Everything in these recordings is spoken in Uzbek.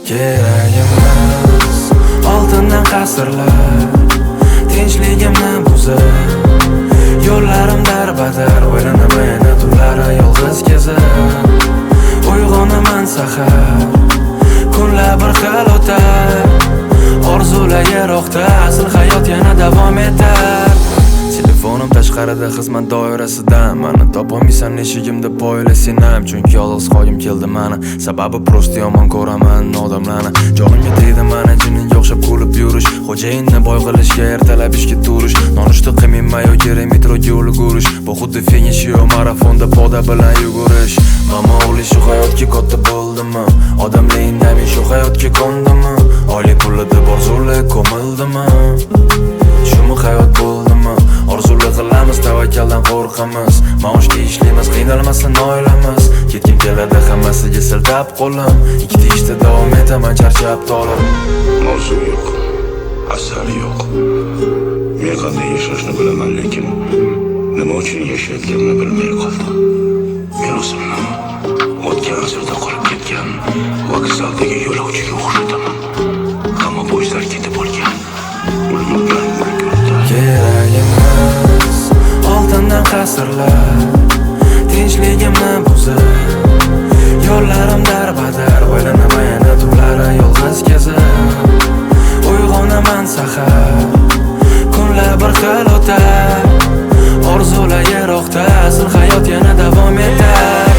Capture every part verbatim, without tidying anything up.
Keragimiz oltindan qasrlar, tinchligimni buzar. Yo'llarim darbadar, o'ylanmaydi tunlari yolg'iz kezib. Uyg'onaman sahar, kunlar bir xil o'tar. Orzular yiroqda, asl hayot yana davom etar. Telefonim tashqarida xizmat doirasida, mani topolmaysan eshigimda poyla senam. Chunki yolg'iz qo'yim keldi mani, sababi prosta yomon ko'raman odamlarni. Jonimga tegdi mana jinniga o'xshab kulib yurish, xo'jayinni boy qilishga ertalab ishga turish. Nonushta qilmayman yoki metroga ulgurish, bu xuddi finish yo marafonda poda bilan yugurish. Mama o'g'li shu hayotga katta bo'ldimi? Odamlar indamay shu hayotga kondimi? Oyli pulida borzuli ko'mildimi? Shumi hayot bo'ldimi? Orzular qilamiz, tavakkaldan qo'rqamiz. Maoshga ishlaymiz, qiynalmasin oilamiz. Ketgim keladi hammasiga siltab qo'lim. Ikkita ishda davom etaman charchab tolib. Orzu yo'q, asar yo'q. Men qanday yashashni bilaman, lekin nima uchun yashayotganimni bilmay qoldim. Men o'zimni o'tgan asrda qolib ketgan vokzaldagi yo'lovchiga o'xshataman. Hamma poyezdlar ketib bo'lgan. Ulgurgan ulgurdi. Keragimiz oltindan qasrlar, tinchligimni buzar. Yo'llarim darbadar, o'ylanmaydi tunlari yolg'iz kezib. Uyg'onaman sahar, kunlar bir xil o'tar. Orzular yiroqda, asl hayot yana davom etar.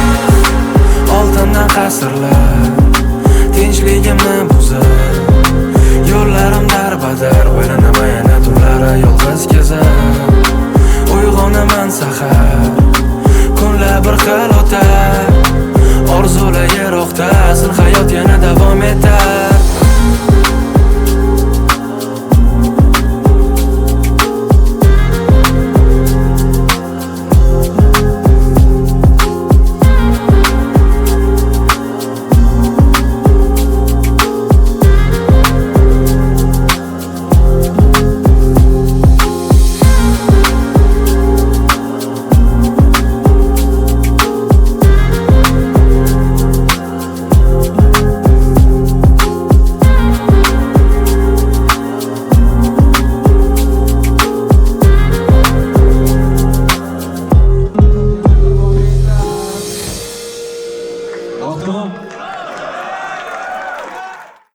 Oltindan qasrlar, tinchligimni buzar. Yo'llarim darbadar, o'ylanmaydi tunlari yolg'iz kezib. Uyg'onaman sahar, kunlar bir xil o'tar. Orzular yiroqda, asl hayot yana davom etar. Tamam.